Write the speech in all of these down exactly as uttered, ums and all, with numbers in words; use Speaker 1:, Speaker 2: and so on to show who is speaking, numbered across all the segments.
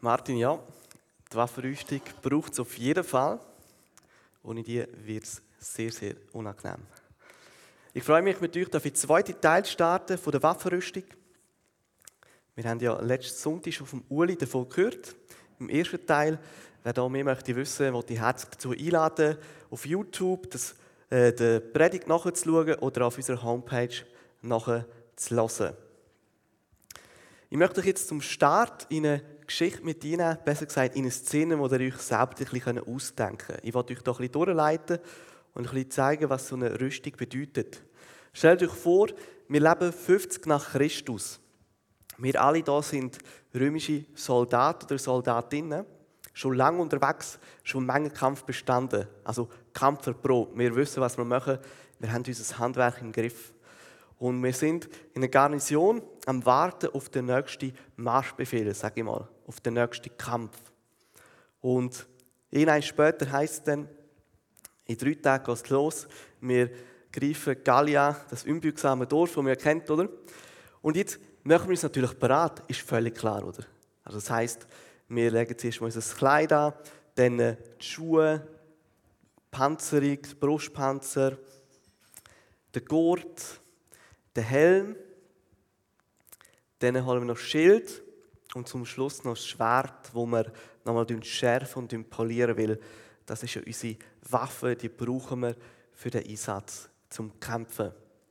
Speaker 1: Martin, ja, die Waffenrüstung braucht es auf jeden Fall. Ohne die wird es sehr, sehr unangenehm. Ich freue mich, mit euch auf den zweiten Teil starten von der Waffenrüstung. Wir haben ja letzten Sonntag schon vom Uli davon gehört. Im ersten Teil, wer da mehr möchte wissen, möchte ich herzlich dazu einladen, auf YouTube das, äh, die Predigt nachzuschauen oder auf unserer Homepage nachzulesen. Ich möchte euch jetzt zum Start in eine Geschichte mit Ihnen, besser gesagt in eine Szene, die ihr euch selbst ein bisschen ausdenken könnt. Ich wollte euch da ein bisschen durchleiten und ein bisschen zeigen, was so eine Rüstung bedeutet. Stellt euch vor, wir leben fünfzig nach Christus. Wir alle hier sind römische Soldaten oder Soldatinnen, schon lange unterwegs, schon Menge Kampf bestanden. Also Kampf erprobt. Wir wissen, was wir machen. Wir haben unser Handwerk im Griff. Und wir sind in einer Garnison am Warten auf den nächsten Marschbefehl, sage ich mal, auf den nächsten Kampf. Und ein später heisst es dann, in drei Tagen geht es los, wir greifen Gallia, das unbeugsame Dorf, das man ja kennt, oder? Und jetzt machen wir uns natürlich bereit, ist völlig klar, oder? Also das heisst, wir legen zuerst mal unser Kleid an, dann die Schuhe, Panzerung, Brustpanzer, den Gurt, den Helm, dann holen wir noch das Schild und zum Schluss noch das Schwert, das wir nochmal schärfen und polieren, weil das ist ja unsere Waffe, die brauchen wir für den Einsatz, zum Kämpfen.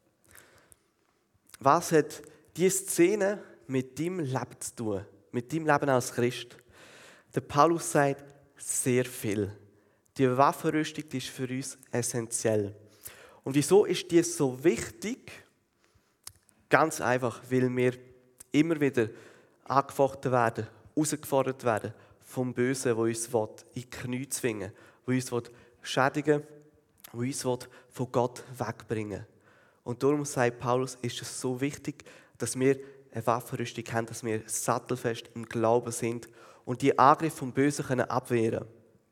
Speaker 1: Was hat diese Szene mit deinem Leben zu tun, mit deinem Leben als Christ? Der Paulus sagt sehr viel. Die Waffenrüstung die ist für uns essentiell. Und wieso ist die so wichtig? Ganz einfach, weil wir immer wieder angefochten werden, herausgefordert werden vom Bösen, der uns in die Knie zwingen will, der uns schädigen will, der uns von Gott wegbringen will. Und darum sagt Paulus, ist es so wichtig, dass wir eine Waffenrüstung haben, dass wir sattelfest im Glauben sind und die Angriffe vom Bösen können abwehren.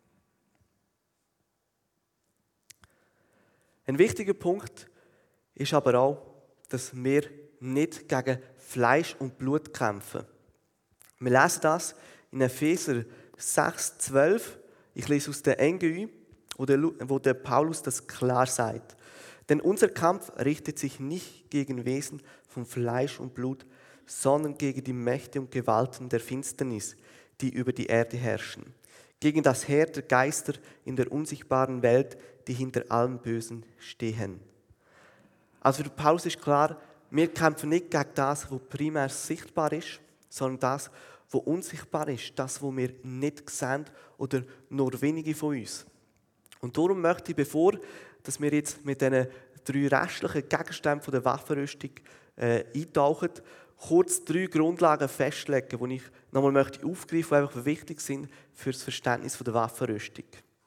Speaker 1: Ein wichtiger Punkt ist aber auch, dass wir nicht gegen Fleisch und Blut kämpfen. Wir lesen das in Epheser sechs, zwölf. Ich lese aus der N G Ü, wo der, wo der Paulus das klar sagt. Denn unser Kampf richtet sich nicht gegen Wesen von Fleisch und Blut, sondern gegen die Mächte und Gewalten der Finsternis, die über die Erde herrschen. Gegen das Heer der Geister in der unsichtbaren Welt, die hinter allem Bösen stehen. Also für Paulus ist klar, wir kämpfen nicht gegen das, was primär sichtbar ist, sondern das, was unsichtbar ist, das, was wir nicht sehen oder nur wenige von uns. Und darum möchte ich, bevor dass wir jetzt mit diesen drei restlichen Gegenständen der Waffenrüstung äh, eintauchen, kurz drei Grundlagen festlegen, die ich nochmal möchte aufgreifen, die einfach wichtig sind für das Verständnis der Waffenrüstung.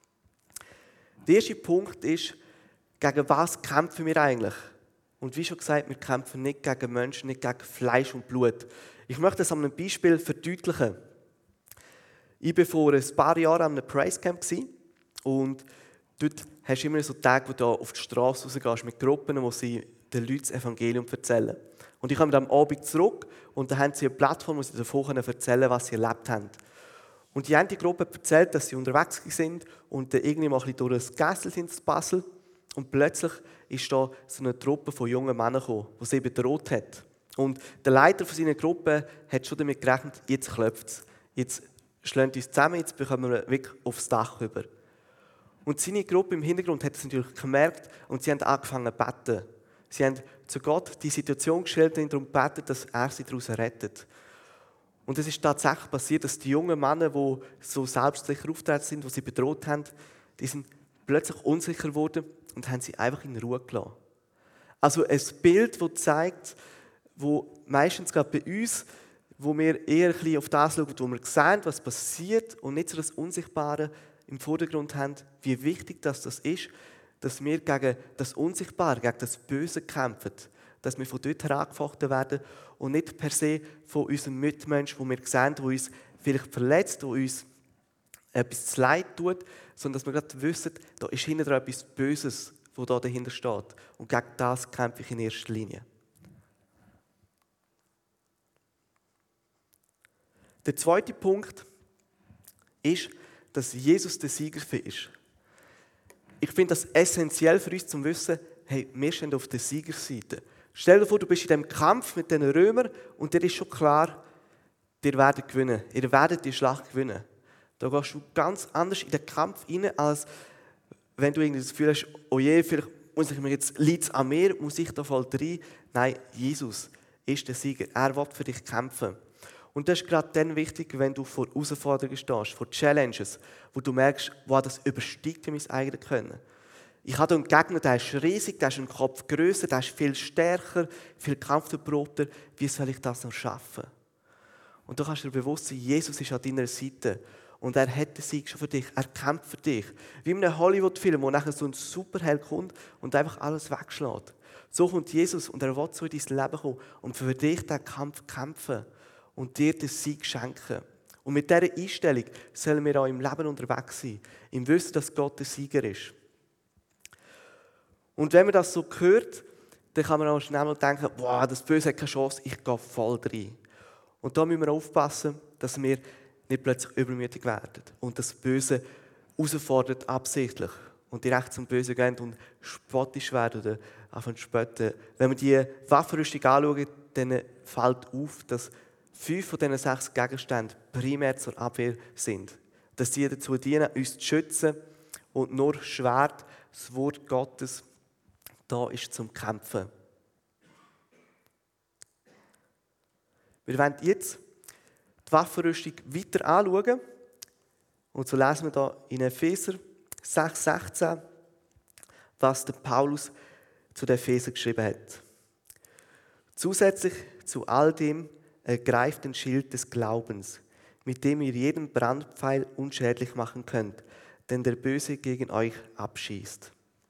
Speaker 1: Der erste Punkt ist, gegen was kämpfen wir eigentlich? Und wie schon gesagt, wir kämpfen nicht gegen Menschen, nicht gegen Fleisch und Blut. Ich möchte das an einem Beispiel verdeutlichen. Ich war vor ein paar Jahren an einem Praise Camp und dort hast du immer so Tage, wo du auf die Straße rausgehst mit Gruppen, wo sie den Leuten das Evangelium erzählen. Und ich komme am Abend zurück und da haben sie eine Plattform, wo sie davon erzählen können, was sie erlebt haben. Und die eine Gruppe erzählt, dass sie unterwegs sind und irgendwie mal ein bisschen durch ein Gässel sind zu Basel. Und plötzlich ist da so eine Truppe von jungen Männern gekommen, die sie bedroht hat. Und der Leiter von seiner Gruppe hat schon damit gerechnet, jetzt klopft es. Jetzt schlagen uns zusammen, jetzt bekommen wir wirklich aufs Dach rüber. Und seine Gruppe im Hintergrund hat es natürlich gemerkt und sie haben angefangen zu beten. Sie haben zu Gott die Situation gestellt und darum gebeten, dass er sie daraus rettet. Und es ist tatsächlich passiert, dass die jungen Männer, die so selbstsicher aufgetreten sind, die sie bedroht haben, die sind plötzlich unsicher geworden und haben sie einfach in Ruhe gelassen. Also ein Bild, das zeigt, wo meistens gerade bei uns, wo wir eher ein bisschen auf das schauen, wo wir sehen, was passiert und nicht so das Unsichtbare im Vordergrund haben, wie wichtig das, das ist, dass wir gegen das Unsichtbare, gegen das Böse kämpfen, dass wir von dort her angefochten werden und nicht per se von unserem Mitmenschen, wo wir sehen, der uns vielleicht verletzt, der uns etwas zu leid tut, sondern dass wir gerade wissen, da ist hinter etwas Böses, das da dahinter steht. Und gegen das kämpfe ich in erster Linie. Der zweite Punkt ist, dass Jesus der Sieger ist. Ich finde das essentiell für uns zu wissen, hey, wir stehen auf der Siegerseite. Stell dir vor, du bist in diesem Kampf mit den Römern und dir ist schon klar, ihr werdet gewinnen. Ihr werdet die Schlacht gewinnen. Da gehst du ganz anders in den Kampf rein, als wenn du irgendwie das Gefühl hast, oh je, vielleicht muss ich mir jetzt, liegt es an mir, muss ich da voll rein? Nein, Jesus ist der Sieger. Er will für dich kämpfen. Und das ist gerade dann wichtig, wenn du vor Herausforderungen stehst, vor Challenges, wo du merkst, wow, das übersteigt mein eigenes Können. Ich habe einen Gegner, der ist riesig, der ist im Kopf grösser, der ist viel stärker, viel kampferprobter. Wie soll ich das noch schaffen? Und du kannst dir bewusst sein, Jesus ist an deiner Seite. Und er hat den Sieg schon für dich. Er kämpft für dich. Wie in einem Hollywood-Film, wo nachher so ein Superheld kommt und einfach alles wegschlägt. So kommt Jesus und er will so in dein Leben kommen und für dich diesen Kampf kämpfen und dir den Sieg schenken. Und mit dieser Einstellung sollen wir auch im Leben unterwegs sein. Im Wissen, dass Gott der Sieger ist. Und wenn man das so hört, dann kann man auch schnell mal denken, wow, das Böse hat keine Chance, ich gehe voll rein. Und da müssen wir aufpassen, dass wir nicht plötzlich übermütig werden und das Böse herausfordert absichtlich und direkt zum Bösen gehen und spottisch werden oder anfangen zu spötten. Wenn wir die Waffenrüstung anschauen, dann fällt auf, dass fünf von diesen sechs Gegenständen primär zur Abwehr sind. Dass sie dazu dienen, uns zu schützen und nur Schwert, das Wort Gottes, da ist zum Kämpfen. Wir wollen jetzt die Waffenrüstung weiter anschauen. Und so lesen wir hier in Epheser sechs sechzehn, was der Paulus zu den Epheser geschrieben hat. Zusätzlich zu all dem ergreift den Schild des Glaubens, mit dem ihr jeden Brandpfeil unschädlich machen könnt, den der Böse gegen euch abschießt.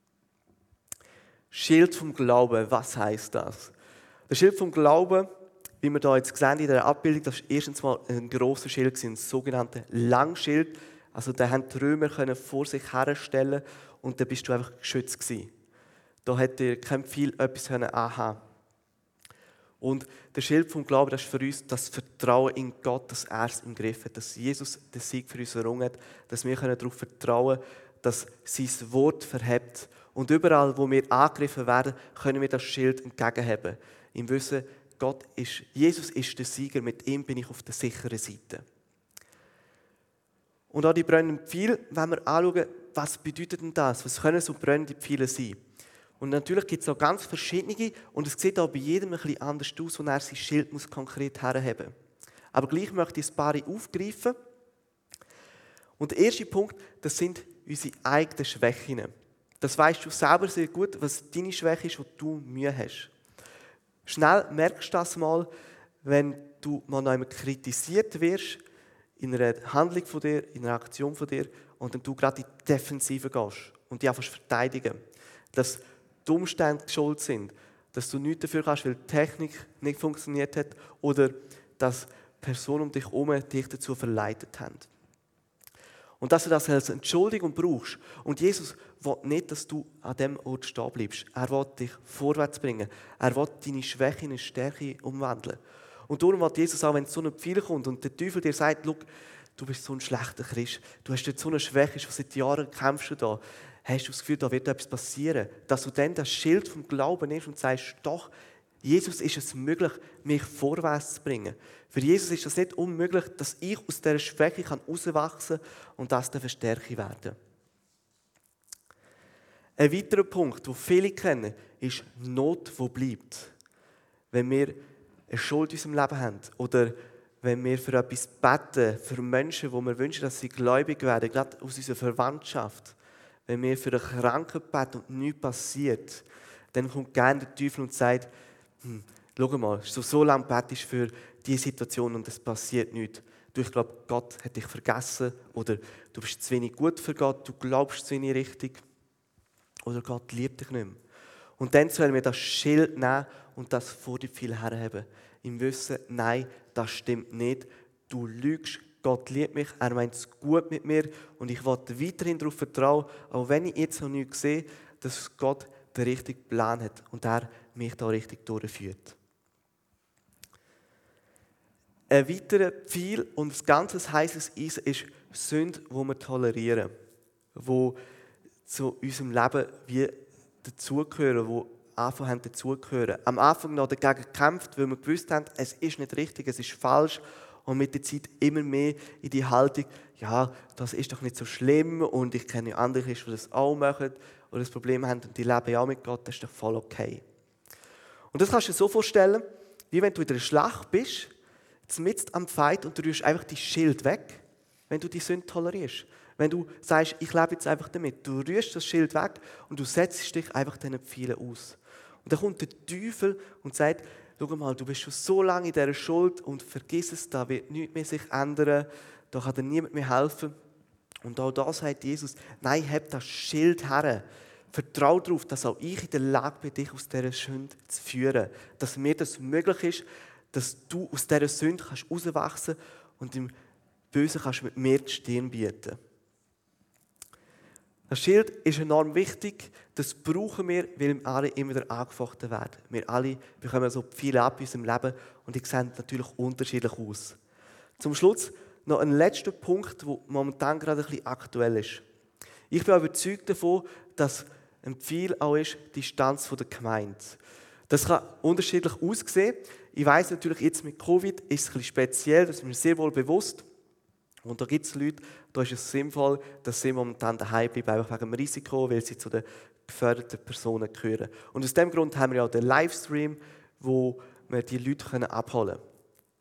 Speaker 1: Schild vom Glauben, was heißt das? Der Schild vom Glauben, wie wir hier jetzt sehen in der Abbildung, das war erstens mal ein grosser Schild, ein sogenannter Langschild. Also den haben die Römer können vor sich herstellen und dann bist du einfach geschützt gewesen. Da hätte kein Pfeil etwas anhaben. Und der Schild vom Glauben, das ist für uns das Vertrauen in Gott, dass er es im Griff hat, dass Jesus den Sieg für uns errungen hat, dass wir darauf vertrauen können, dass sein Wort verhebt. Und überall, wo wir angegriffen werden, können wir das Schild entgegenheben. Im Wissen, Gott ist, Jesus ist der Sieger, mit ihm bin ich auf der sicheren Seite. Und auch die brennenden Pfeile, wenn wir anschauen, was bedeutet denn das? Was können so brennende Pfeile sein? Und natürlich gibt es auch ganz verschiedene und es sieht auch bei jedem ein bisschen anders aus, wo er sein Schild muss konkret herheben muss. Aber gleich möchte ich ein paar aufgreifen. Und der erste Punkt, das sind unsere eigenen Schwächen. Das weißt du selber sehr gut, was deine Schwäche ist, wo du Mühe hast. Schnell merkst du das mal, wenn du mal noch einmal kritisiert wirst, in einer Handlung von dir, in einer Aktion von dir, und dann du gerade in die Defensive gehst und die einfach verteidigen. Dass die Umstände schuld sind, dass du nichts dafür kannst, weil die Technik nicht funktioniert hat oder dass Personen um dich herum dich dazu verleitet haben. Und dass du das als Entschuldigung brauchst. Und Jesus will nicht, dass du an diesem Ort stehen bleibst. Er will dich vorwärts bringen. Er will deine Schwäche in eine Stärke umwandeln. Und darum will Jesus auch, wenn so ein Pfeil kommt und der Teufel dir sagt, schau, du bist so ein schlechter Christ, du hast jetzt so eine Schwäche, schon seit Jahren kämpfst du da, hast du das Gefühl, da wird etwas passieren, dass du dann das Schild vom Glauben nimmst und sagst, doch, Jesus ist es möglich, mich vorwärts zu bringen. Für Jesus ist es nicht unmöglich, dass ich aus dieser Schwäche herauswachsen kann und das dann Stärke werden. Ein weiterer Punkt, den viele kennen, ist Not, die bleibt. Wenn wir eine Schuld in unserem Leben haben oder wenn wir für etwas beten, für Menschen, wo wir wünschen, dass sie gläubig werden, gerade aus unserer Verwandtschaft, wenn wir für einen Kranken beten und nichts passiert, dann kommt gerne der Teufel und sagt, hm, schau mal, so, so lange betest du für diese Situation und es passiert nichts. Du, ich glaube, Gott hat dich vergessen oder du bist zu wenig gut für Gott, du glaubst zu wenig richtig oder Gott liebt dich nicht mehr. Und dann sollen wir das Schild nehmen und das vor die Pfeile herheben. Im Wissen, nein, das stimmt nicht. Du lügst, Gott liebt mich, er meint es gut mit mir und ich will weiterhin darauf vertrauen, auch wenn ich jetzt noch nichts sehe, dass Gott den richtigen Plan hat und er mich da richtig durchführt. Ein weiterer Pfeil und das ganze heißes Eisen ist Sünde, die wir tolerieren, die zu unserem Leben wie dazugehören, die Anfang haben dazugehören. Am Anfang noch dagegen gekämpft, weil wir gewusst haben, es ist nicht richtig, es ist falsch. Und mit der Zeit immer mehr in die Haltung, ja, das ist doch nicht so schlimm und ich kenne andere, die das auch machen oder das Problem haben und die leben ja auch mit Gott, das ist doch voll okay. Und das kannst du dir so vorstellen, wie wenn du in der Schlacht bist, mitten am Fight und du rührst einfach dein Schild weg, wenn du die Sünde tolerierst. Wenn du sagst, ich lebe jetzt einfach damit, du rührst das Schild weg und du setzt dich einfach diesen Pfeilen aus. Und dann kommt der Teufel und sagt, schau mal, du bist schon so lange in dieser Schuld und vergiss es, da wird nichts mehr sich ändern, da kann dir niemand mehr helfen. Und auch da sagt Jesus, nein, hab das Schild her. Vertrau darauf, dass auch ich in der Lage bin, dich aus dieser Sünde zu führen. Dass mir das möglich ist, dass du aus dieser Sünde kannst rauswachsen und im Bösen kannst mit mir die Stirn bieten. Das Schild ist enorm wichtig, das brauchen wir, weil wir alle immer wieder angefochten werden. Wir alle bekommen so viele ab in unserem Leben und die sehen natürlich unterschiedlich aus. Zum Schluss noch ein letzter Punkt, der momentan gerade ein bisschen aktuell ist. Ich bin überzeugt davon, dass ein Pfeil auch ist, die Distanz der Gemeinde. Das kann unterschiedlich aussehen. Ich weiss natürlich, jetzt mit Covid ist es ein bisschen speziell, das ist mir sehr wohl bewusst. Und da gibt es Leute, da ist es sinnvoll, dass sie momentan daheim bleiben, einfach wegen dem Risiko, weil sie zu den geförderten Personen gehören. Und aus diesem Grund haben wir ja auch den Livestream, wo wir die Leute abholen können.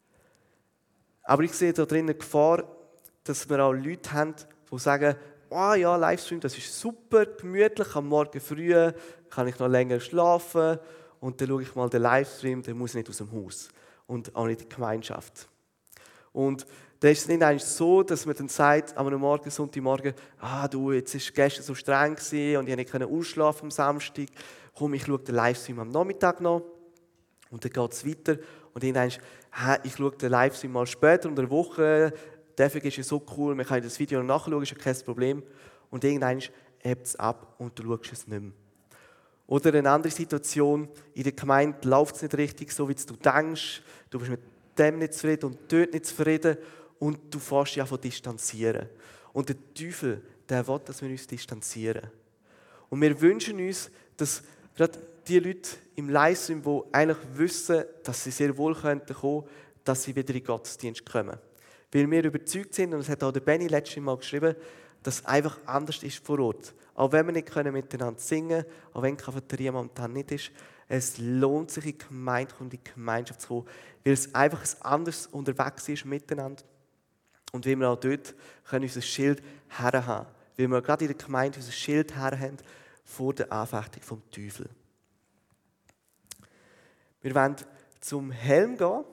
Speaker 1: Aber ich sehe da drin eine Gefahr, dass wir auch Leute haben, die sagen, oh ja, Livestream, das ist super gemütlich, am Morgen früh kann ich noch länger schlafen und dann schaue ich mal den Livestream, dann muss ich nicht aus dem Haus und auch nicht in die Gemeinschaft. Und dann ist es nicht eigentlich so, dass man dann sagt, am Morgen, Sonntagmorgen, ah du, jetzt war gestern so streng gewesen und ich konnte nicht ausschlafen am Samstag, komm, ich schaue den Livestream am Nachmittag noch und dann geht es weiter und dann denkst du, ich schaue den Livestream mal später, unter der Woche, dafür ist es so cool, man kann das Video noch nachschauen, ist ja kein Problem und irgendwann hebt es ab und du schaust es nicht mehr. Oder eine andere Situation, in der Gemeinde läuft es nicht richtig, so wie du denkst, du bist mit dem nicht zufrieden und dort nicht zufrieden und du fährst dich an von distanzieren. Und der Teufel, der will, dass wir uns distanzieren. Und wir wünschen uns, dass gerade die Leute im Livestream, die eigentlich wissen, dass sie sehr wohl kommen könnten, dass sie wieder in den Gottesdienst kommen. Weil wir überzeugt sind, und das hat auch der Benny letztes Mal geschrieben, dass es einfach anders ist vor Ort. Auch wenn wir nicht miteinander singen können, auch wenn die Cafeteria momentan nicht ist, es lohnt sich, in die Gemeinde und in die Gemeinschaft zu kommen, weil es einfach ein anderes unterwegs ist miteinander. Und weil wir auch dort können unser Schild herhaben. Weil wir gerade in der Gemeinde unser Schild herhaben vor der Anfechtung vom Teufel. Wir wollen zum Helm gehen.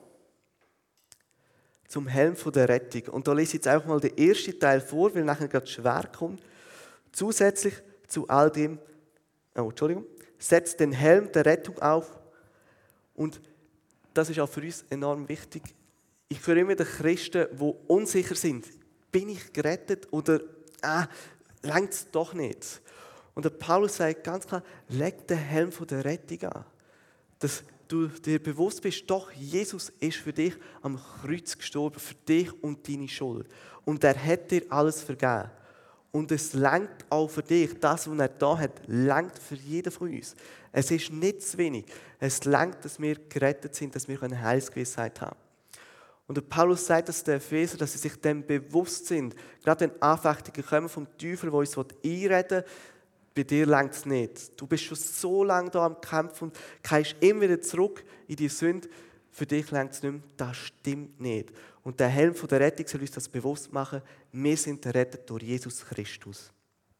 Speaker 1: Zum Helm der Rettung. Und da lese ich jetzt einfach mal den ersten Teil vor, weil nachher gerade schwer kommt. Zusätzlich zu all dem, oh, Entschuldigung, setzt den Helm der Rettung auf. Und das ist auch für uns enorm wichtig. Ich höre immer die Christen, die unsicher sind. Bin ich gerettet oder ah, reicht es doch nicht? Und der Paulus sagt ganz klar, leg den Helm der Rettung an. Dass du dir bewusst bist, doch, Jesus ist für dich am Kreuz gestorben, für dich und deine Schuld. Und er hat dir alles vergeben. Und es langt auch für dich, das, was er da hat, langt für jeden von uns. Es ist nicht zu wenig. Es langt, dass wir gerettet sind, dass wir eine Heilsgewissheit haben. Und der Paulus sagt das den Epheser, dass sie sich dem bewusst sind. Gerade wenn Anfechtungen kommen vom Teufel, der uns einreden will, bei dir langt es nicht. Du bist schon so lange da am Kämpfen und kehrst immer wieder zurück in die Sünde. Für dich langt es nicht mehr. Das stimmt nicht. Und der Helm der Rettung soll uns das bewusst machen. Wir sind errettet durch Jesus Christus.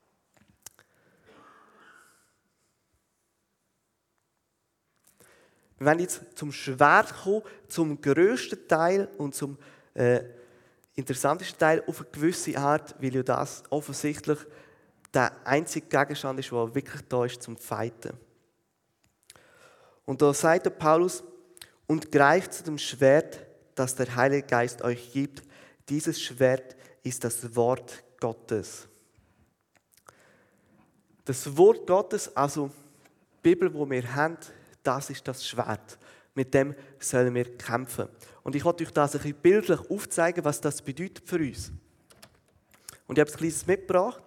Speaker 1: Wir werden jetzt zum Schwert kommen, zum grössten Teil und zum äh, interessantesten Teil auf eine gewisse Art, weil ja das offensichtlich der einzige Gegenstand ist, der wirklich da ist zum Fighten. Und da sagt der Paulus, und greift zu dem Schwert, das der Heilige Geist euch gibt. Dieses Schwert ist das Wort Gottes. Das Wort Gottes, also die Bibel, die wir haben, das ist das Schwert. Mit dem sollen wir kämpfen. Und ich wollte euch das ein bisschen bildlich aufzeigen, was das bedeutet für uns. Und ich habe ein kleines mitgebracht.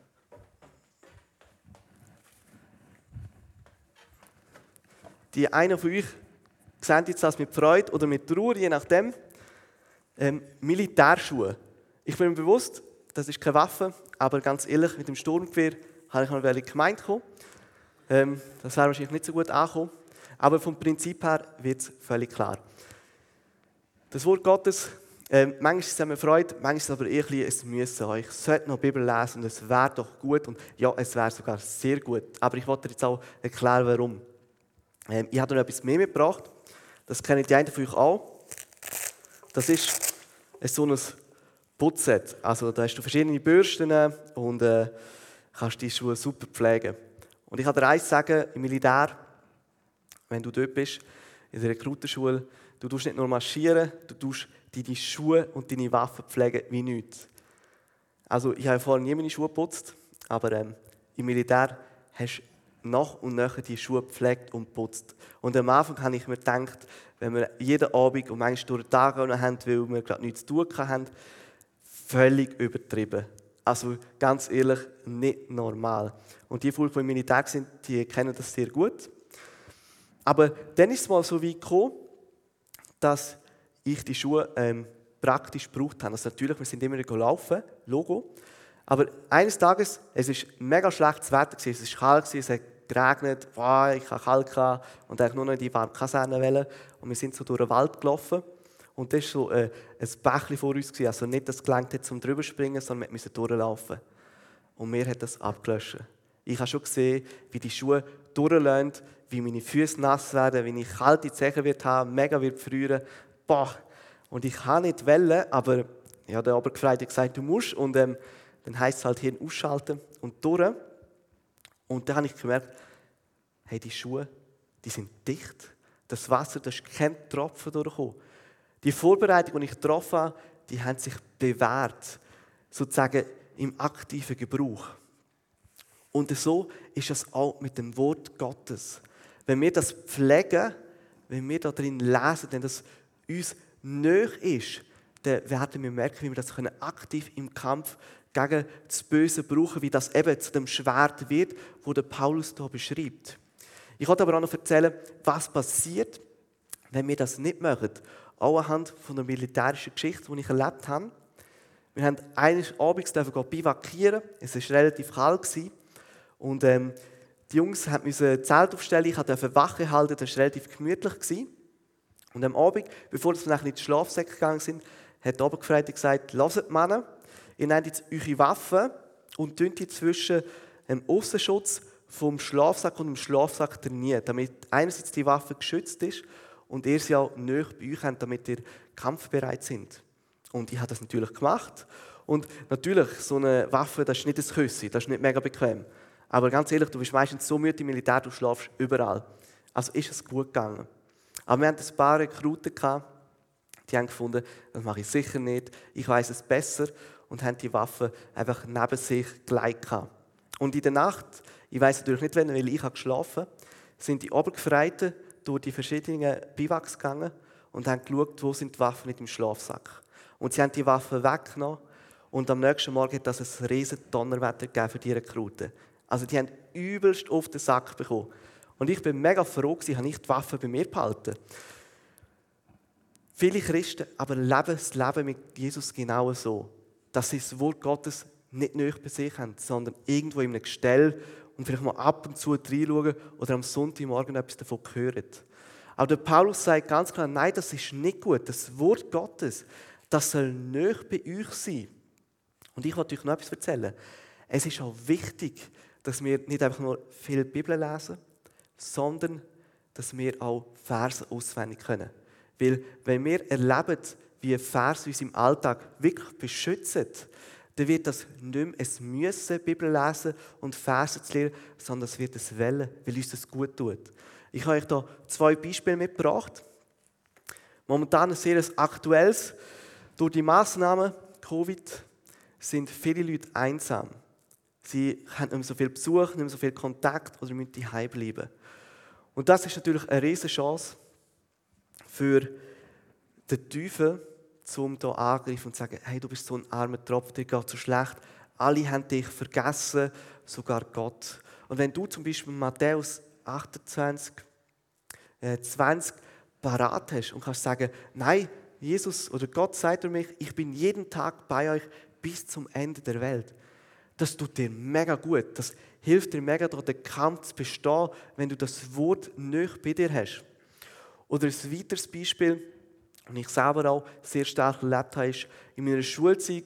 Speaker 1: Die einen von euch sehen jetzt das mit Freude oder mit Trauer, je nachdem. Ähm, Militärschuhe. Ich bin mir bewusst, das ist keine Waffe, aber ganz ehrlich, mit dem Sturmgewehr habe ich noch welche gemeint. Ähm, das wäre wahrscheinlich nicht so gut angekommen. Aber vom Prinzip her wird es völlig klar. Das Wort Gottes, ähm, manchmal ist es eine Freude, manchmal ist es aber eher ein, ein Müssen. Ich sollte noch die Bibel lesen und es wäre doch gut. Und ja, es wäre sogar sehr gut. Aber ich wollte dir jetzt auch erklären, warum. Ähm, ich habe noch etwas mehr mitgebracht. Das kennen die einen von euch auch. Das ist so ein Putzset. Also da hast du verschiedene Bürsten und äh, kannst die Schuhe super pflegen. Und ich kann dir eins sagen, im Militär, wenn du dort bist, in der Rekrutenschule, du tust nicht nur marschieren, du tust deine Schuhe und deine Waffen pflegen wie nichts. Also ich habe vorher nie meine Schuhe geputzt, aber ähm, im Militär hast du nach und nach die Schuhe gepflegt und geputzt. Und am Anfang habe ich mir gedacht, wenn wir jeden Abend und manchmal durch den Tag haben, weil wir gerade nichts zu tun haben, völlig übertrieben. Also ganz ehrlich, nicht normal. Und die, die im Militär sind, die kennen das sehr gut. Aber dann ist es mal so weit gekommen, dass ich die Schuhe ähm, praktisch gebraucht habe. Also natürlich, wir sind immer gelaufen, Logo. Aber eines Tages, es war mega schlechtes Wetter, es war kalt, es hat geregnet, wow, ich hatte kalt und eigentlich nur noch in die warme Kaserne wollen. Und wir sind so durch den Wald gelaufen. Und das war so äh, ein Bächlein vor uns. Also nicht, dass es gelangt hat, zum drüber springen, sondern wir mussten durchlaufen. Und mir hat das abgelöscht. Ich habe schon gesehen, wie die Schuhe durchlaufen, wie meine Füße nass werden, wie ich kalte Zehen wird haben, mega wird frieren. Boah. Und ich kann nicht wollen, aber ja, der Obergefreite hat gesagt, du musst. Und ähm, dann heisst es halt Hirn ausschalten und durch. Und dann habe ich gemerkt, hey, die Schuhe, die sind dicht. Das Wasser, da ist kein Tropfen durchgekommen. Die Vorbereitung, die ich getroffen habe, die haben sich bewährt. Sozusagen im aktiven Gebrauch. Und so ist es auch mit dem Wort Gottes. Wenn wir das pflegen, wenn wir da drin lesen, wenn das uns nahe ist, dann werden wir merken, wie wir das aktiv im Kampf gegen das Böse brauchen, wie das eben zu dem Schwert wird, wo der Paulus hier beschreibt. Ich wollte aber auch noch erzählen, was passiert, wenn wir das nicht machen. Auch anhand von der militärischen Geschichte, die ich erlebt habe. Wir haben eines Abends bivakieren. Es war relativ kalt. Und ähm, die Jungs mussten Zelt aufstellen, ich durfte Wache halten, das war relativ gemütlich. Und am Abend, bevor wir in die Schlafsäcke gegangen sind, hat der Obergefreite gesagt, hört Männer, ihr nehmt jetzt eure Waffen und tünt die zwischen dem Aussenschutz vom Schlafsack und dem Schlafsack trainieren, damit einerseits die Waffe geschützt ist und ihr sie auch nahe bei euch habt, damit ihr kampfbereit sind. Und ich habe das natürlich gemacht. Und natürlich, so eine Waffe, das ist nicht ein Küssi, das ist nicht mega bequem. Aber ganz ehrlich, du bist meistens so müde im Militär, du schlafst überall. Also ist es gut gegangen. Aber wir hatten ein paar Rekruten, die haben gefunden, das mache ich sicher nicht, ich weiss es besser und haben die Waffen einfach neben sich gelegt. Und in der Nacht, ich weiss natürlich nicht, wann, weil ich habe geschlafen, sind die Obergefreiten durch die verschiedenen Biwaks gegangen und haben geschaut, wo sind die Waffen nicht im Schlafsack. Und sie haben die Waffen weggenommen und am nächsten Morgen hat das ein riesen Donnerwetter gegeben für die Rekruten. Also die haben übelst auf den Sack bekommen. Und ich bin mega froh gewesen, habe ich die Waffen bei mir behalten. Viele Christen aber leben das Leben mit Jesus genau so, dass sie das Wort Gottes nicht nahe bei sich haben, sondern irgendwo in einem Gestell und vielleicht mal ab und zu reinschauen oder am Sonntagmorgen etwas davon hören. Aber der Paulus sagt ganz klar, nein, das ist nicht gut. Das Wort Gottes, das soll nahe bei euch sein. Und ich wollte euch noch etwas erzählen. Es ist auch wichtig, dass wir nicht einfach nur viel Bibel lesen, sondern dass wir auch Verse auswendig können. Weil wenn wir erleben, wie Verse uns im Alltag wirklich beschützen, dann wird das nicht mehr ein Müssen, Bibel lesen und Verse zu lernen, sondern es wird ein Wollen, weil uns das gut tut. Ich habe euch hier zwei Beispiele mitgebracht. Momentan ein sehr aktuelles. Durch die Massnahmen Covid sind viele Leute einsam. Sie haben nicht mehr so viel Besuch, nicht mehr so viel Kontakt oder müssen zu Hause bleiben. Und das ist natürlich eine riesige Chance für den Teufel, um hier angreifen und zu sagen, hey, du bist so ein armer Tropf, dir geht so schlecht. Alle haben dich vergessen, sogar Gott. Und wenn du zum Beispiel Matthäus achtundzwanzig, äh, zwanzig parat hast und kannst sagen, nein, Jesus oder Gott sagt durch mich, ich bin jeden Tag bei euch bis zum Ende der Welt. Das tut dir mega gut. Das hilft dir mega, den Kampf zu bestehen, wenn du das Wort nicht bei dir hast. Oder ein weiteres Beispiel, das ich selber auch sehr stark erlebt habe, war in meiner Schulzeit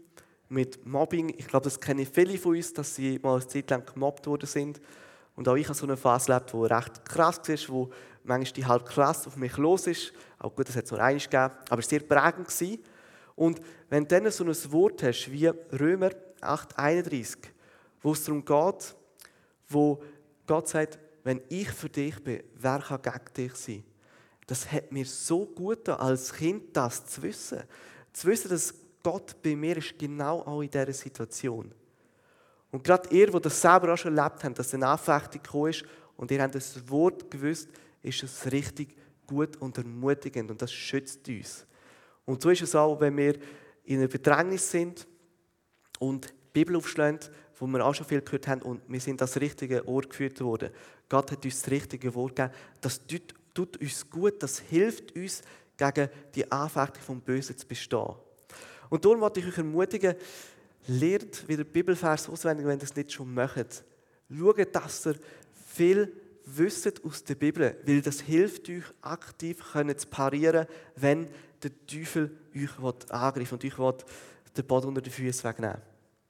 Speaker 1: mit Mobbing. Ich glaube, das kennen viele von uns, dass sie mal eine Zeit lang gemobbt worden sind. Und auch ich habe so eine Phase erlebt, die recht krass war, wo manchmal die halbe Klasse auf mich los ist. Auch gut, das hat es nur einmal gegeben, aber es war sehr prägend gewesen. Und wenn du dann so ein Wort hast wie Römer acht einunddreißig, wo es darum geht, wo Gott sagt, wenn ich für dich bin, wer kann gegen dich sein? Das hat mir so gut getan, als Kind das zu wissen. Zu wissen, dass Gott bei mir ist, genau auch in dieser Situation. Und gerade ihr, die das selber auch schon erlebt habt, dass eine Anfechtung gekommen ist und ihr habt das Wort gewusst, ist es richtig gut und ermutigend und das schützt uns. Und so ist es auch, wenn wir in einer Bedrängnis sind und die Bibel aufschlagen, wo wir auch schon viel gehört haben und wir sind an das richtige Ort geführt worden. Gott hat uns das richtige Wort gegeben. Das tut, tut uns gut, das hilft uns, gegen die Anfechtung vom Bösen zu bestehen. Und darum möchte ich euch ermutigen, lernt wieder Bibelvers auswendig, wenn ihr es nicht schon macht. Schaut, dass ihr viel wisst aus der Bibel, weil das hilft euch, aktiv zu parieren, wenn der Teufel euch angreift und euch den Boden unter den Füßen wegnehmen.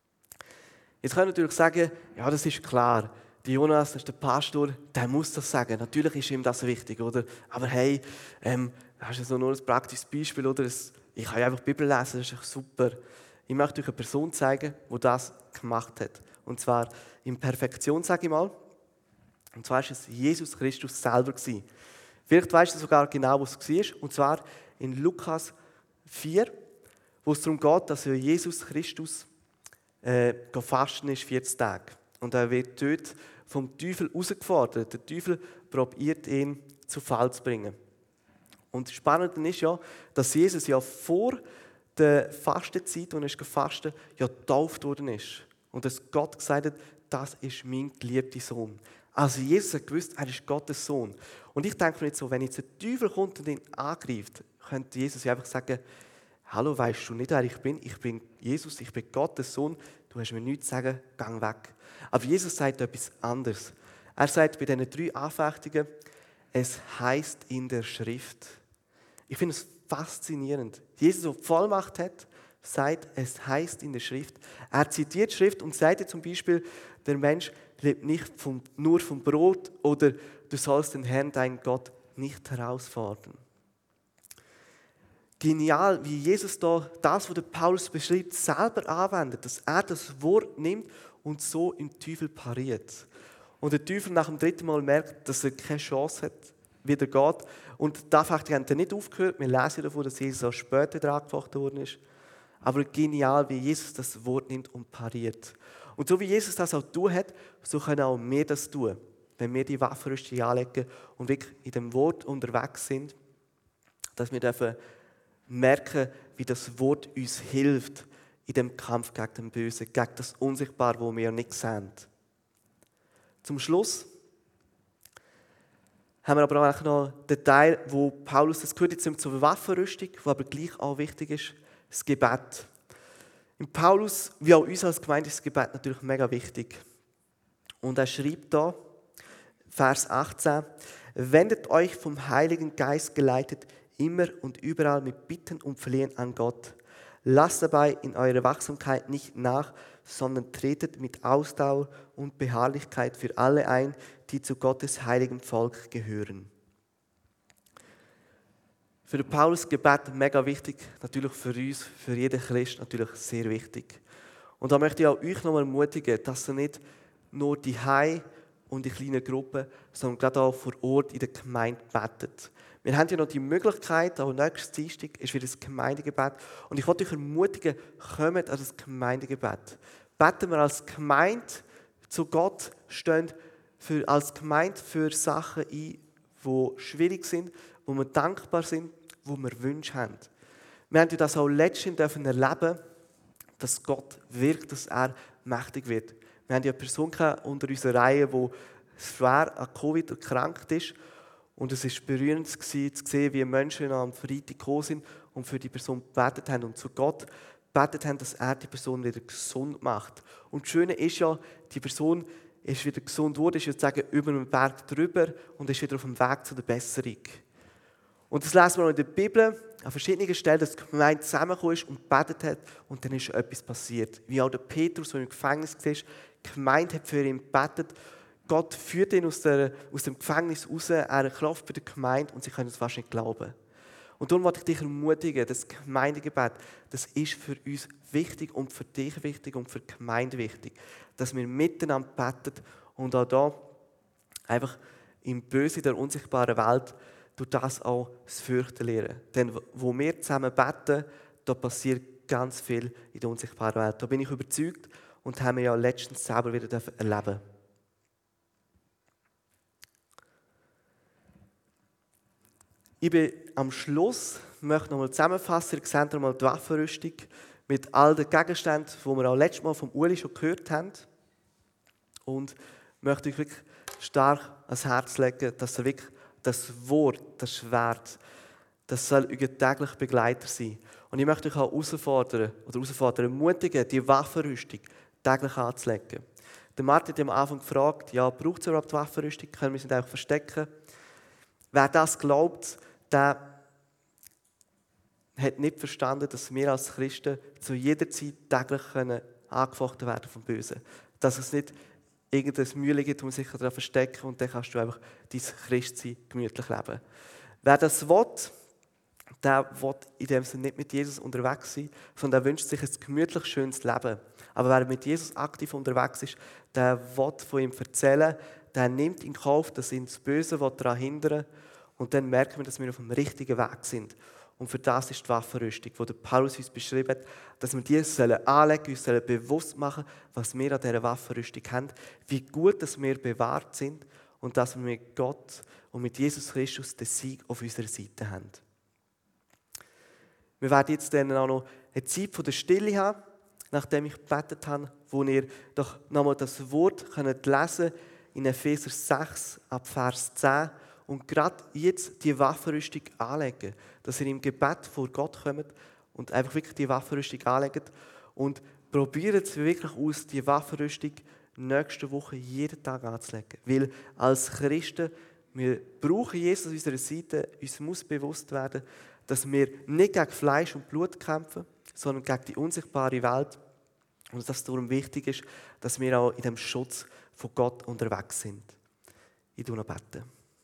Speaker 1: Jetzt könnt ihr natürlich sagen, ja, das ist klar, der Jonas, das ist der Pastor, der muss das sagen. Natürlich ist ihm das wichtig, oder? Aber hey, ähm, das ist so nur ein praktisches Beispiel, oder? Ich kann ja einfach die Bibel lesen, das ist super. Ich möchte euch eine Person zeigen, die das gemacht hat. Und zwar in Perfektion, sage ich mal. Und zwar war es Jesus Christus selber. Vielleicht weißt du sogar genau, was es war. Und zwar in Lukas vier, wo es darum geht, dass Jesus Christus äh, fasten ist, vierzig Tage. Und er wird dort vom Teufel herausgefordert. Der Teufel probiert ihn zu Fall zu bringen. Und das Spannende ist ja, dass Jesus ja vor der Fastenzeit, als er gefastet ja getauft worden ist. Und dass Gott gesagt hat, das ist mein geliebter Sohn. Also Jesus hat gewusst, er ist Gottes Sohn. Und ich denke mir jetzt so, wenn jetzt der Teufel kommt und ihn angreift, könnte Jesus ja einfach sagen, hallo, weißt du nicht, wer ich bin? Ich bin Jesus, ich bin Gottes Sohn. Du hast mir nichts zu sagen, geh weg. Aber Jesus sagt etwas anderes. Er sagt bei diesen drei Anfechtungen, es heißt in der Schrift. Ich finde es faszinierend. Jesus, der die Vollmacht hat, sagt, es heißt in der Schrift. Er zitiert die Schrift und sagt zum Beispiel, der Mensch lebt nicht vom, nur vom Brot oder du sollst den Herrn, deinen Gott, nicht herausfordern. Genial, wie Jesus da das, was der Paulus beschreibt, selber anwendet, dass er das Wort nimmt und so im Teufel pariert. Und der Teufel nach dem dritten Mal merkt, dass er keine Chance hat, wieder geht. Und die Anfechtung hat nicht aufgehört. Wir lesen davon, dass Jesus auch später wieder angefochten worden ist. Aber genial, wie Jesus das Wort nimmt und pariert. Und so wie Jesus das auch tun hat, so können auch wir das tun. Wenn wir die Waffenrüstung anlegen und wirklich in dem Wort unterwegs sind, dass wir dürfen merken, wie das Wort uns hilft in dem Kampf gegen den Bösen, gegen das Unsichtbare, das wir ja nicht sehen. Zum Schluss haben wir aber auch noch den Teil, wo Paulus, das gehört jetzt zur Waffenrüstung, was aber gleich auch wichtig ist, das Gebet. In Paulus, wie auch uns als Gemeinde, ist das Gebet natürlich mega wichtig. Und er schreibt da, Vers achtzehn, wendet euch vom Heiligen Geist geleitet immer und überall mit Bitten und Flehen an Gott. Lasst dabei in eurer Wachsamkeit nicht nach, sondern tretet mit Ausdauer und Beharrlichkeit für alle ein, die zu Gottes heiligem Volk gehören. Für den Paulus Gebet mega wichtig, natürlich für uns, für jeden Christ natürlich sehr wichtig. Und da möchte ich auch euch nochmal ermutigen, dass ihr nicht nur die Hei und die kleinen Gruppen, sondern gerade auch vor Ort in der Gemeinde betet. Wir haben ja noch die Möglichkeit, auch nächstes Dienstag ist wieder das Gemeindegebet. Und ich wollte euch ermutigen, kommt an das Gemeindegebet. Beten wir als Gemeinde zu Gott, stehen für, als Gemeinde für Sachen ein, die schwierig sind, wo wir dankbar sind, wo wir Wünsche haben. Wir haben ja das auch letztens dürfen erleben, dass Gott wirkt, dass er mächtig wird. Wir haben ja eine Person unter unserer Reihe, die schwer an Covid erkrankt ist. Und es war berührend zu sehen, wie Menschen am Freitag gekommen sind und für die Person gebetet haben und zu Gott gebetet haben, dass er die Person wieder gesund macht. Und das Schöne ist ja, die Person ist wieder gesund geworden, ist sozusagen über einen Berg drüber und ist wieder auf dem Weg zu der Besserung. Und das lesen wir auch in der Bibel an verschiedenen Stellen, dass die Gemeinde zusammengekommen ist und gebetet hat und dann ist etwas passiert. Wie auch der Petrus, der im Gefängnis war, die Gemeinde hat für ihn gebetet. Gott führt ihn aus, der, aus dem Gefängnis raus, er hat Kraft für die Gemeinde und sie können es fast nicht glauben. Und darum wollte ich dich ermutigen, das Gemeindegebet, das ist für uns wichtig und für dich wichtig und für die Gemeinde wichtig, dass wir miteinander beten und auch da einfach im Bösen, der unsichtbaren Welt, durch das auch das Fürchten lernen. Denn wo wir zusammen beten, da passiert ganz viel in der unsichtbaren Welt. Da bin ich überzeugt und haben wir ja letztens selber wieder erleben. Ich bin am Schluss, möchte nochmal zusammenfassen, ihr seht nochmal die Waffenrüstung mit all den Gegenständen, die wir auch letztes Mal vom Uli schon gehört haben. Und möchte euch wirklich stark ans Herz legen, dass ihr wirklich das Wort, das Schwert, das soll euer täglicher Begleiter sein. Und ich möchte euch auch herausfordern, oder herausfordern, ermutigen, die Waffenrüstung täglich anzulegen. Der Martin hat am Anfang gefragt, ja, braucht es überhaupt Waffenrüstung? Können wir sie nicht auch verstecken? Wer das glaubt, der hat nicht verstanden, dass wir als Christen zu jeder Zeit täglich können angefochten werden vom Bösen. Dass es nicht irgendein Mühle gibt, um sich daran verstecken und dann kannst du einfach dein Christsein gemütlich leben. Wer das will, der will in dem Sinne nicht mit Jesus unterwegs sein, sondern der wünscht sich ein gemütlich schönes Leben. Aber wer mit Jesus aktiv unterwegs ist, der will von ihm erzählen, der nimmt in Kauf, dass ihn das Böse daran hindern will. Und dann merken wir, dass wir auf dem richtigen Weg sind. Und für das ist die Waffenrüstung, die Paulus uns beschrieben hat, dass wir die sollen anlegen, uns sollen bewusst machen, was wir an dieser Waffenrüstung haben, wie gut dass wir bewahrt sind und dass wir mit Gott und mit Jesus Christus den Sieg auf unserer Seite haben. Wir werden jetzt dann auch noch eine Zeit von der Stille haben, nachdem ich gebetet habe, wo ihr doch nochmal das Wort könnt lesen in Epheser sechs ab Vers zehn und gerade jetzt die Waffenrüstung anlegen, dass ihr im Gebet vor Gott kommt und einfach wirklich die Waffenrüstung anlegt und probiert es wirklich aus, die Waffenrüstung nächste Woche jeden Tag anzulegen. Weil als Christen, wir brauchen Jesus an unserer Seite, uns muss bewusst werden, dass wir nicht gegen Fleisch und Blut kämpfen, sondern gegen die unsichtbare Welt und dass es darum wichtig ist, dass wir auch in dem Schutz von Gott unterwegs sind. Ich bete noch beten.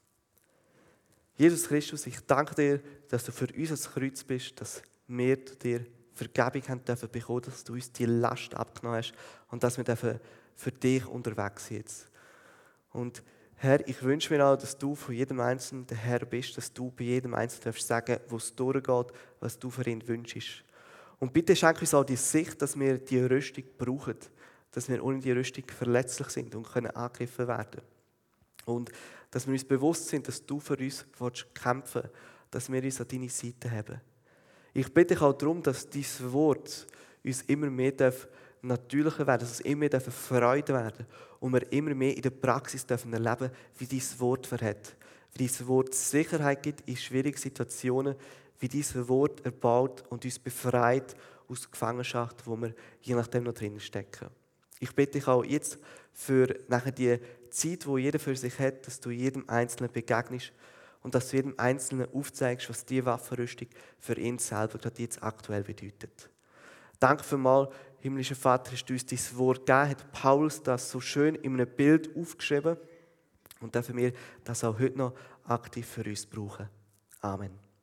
Speaker 1: Jesus Christus, ich danke dir, dass du für uns ans Kreuz bist, dass wir dir Vergebung haben dürfen bekommen, dass du uns die Last abgenommen hast und dass wir dürfen für dich unterwegs sind jetzt. Und Herr, ich wünsche mir auch, dass du von jedem Einzelnen der Herr bist, dass du bei jedem Einzelnen darfst sagen, wo es durchgeht, was du für ihn wünschst. Und bitte schenk uns auch die Sicht, dass wir die Rüstung brauchen, dass wir ohne die Rüstung verletzlich sind und können angegriffen werden. Und dass wir uns bewusst sind, dass du für uns kämpfen willst, dass wir uns an deine Seite haben. Ich bitte dich auch darum, dass dein Wort uns immer mehr natürlicher werden, dass es immer mehr Freude werden und wir immer mehr in der Praxis dürfen erleben, wie dein Wort verhält. Wie dein Wort Sicherheit gibt in schwierigen Situationen, wie dein Wort erbaut und uns befreit aus der Gefangenschaft, wo wir je nachdem noch drin stecken. Ich bitte dich auch jetzt für nachher die Zeit, wo jeder für sich hat, dass du jedem Einzelnen begegnest und dass du jedem Einzelnen aufzeigst, was diese Waffenrüstung für ihn selber gerade jetzt aktuell bedeutet. Danke vielmals, himmlischer Vater, dass du uns dein Wort gegeben hast. Paulus das so schön in einem Bild aufgeschrieben und dürfen wir das auch heute noch aktiv für uns brauchen. Amen.